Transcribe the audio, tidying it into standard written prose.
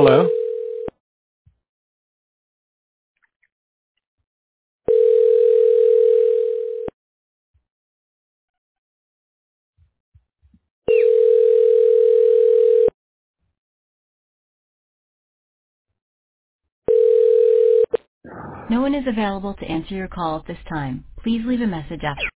Hello? No one is available to answer your call at this time. Please leave a message after